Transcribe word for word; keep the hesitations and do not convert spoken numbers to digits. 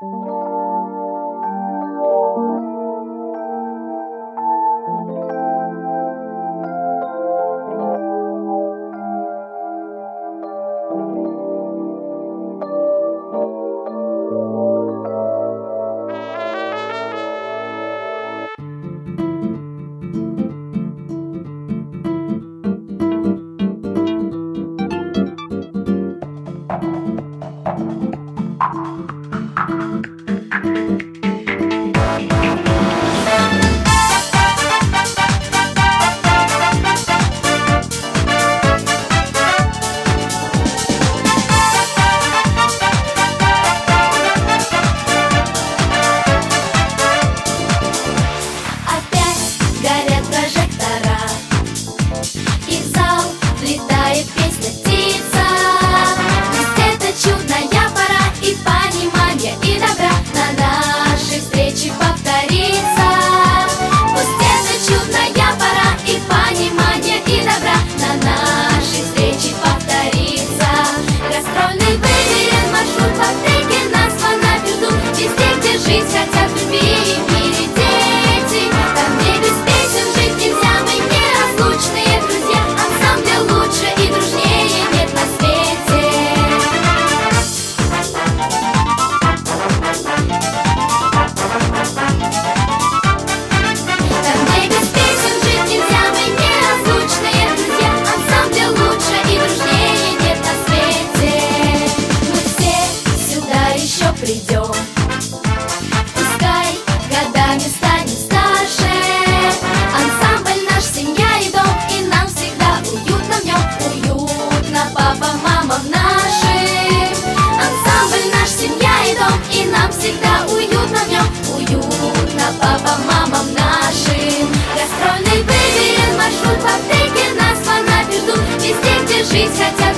Придем, пускай годами станем старше. Ансамбль наш семья и дом, и нам всегда уютно в нем. Уютно папа, мамам нашим. Ансамбль наш семья и дом, и нам всегда уютно в нем. Уютно папа, мамам нашим. Гастрольный выберем маршрут, в аптеке нас фанаты ждут. Везде, где жизнь хотят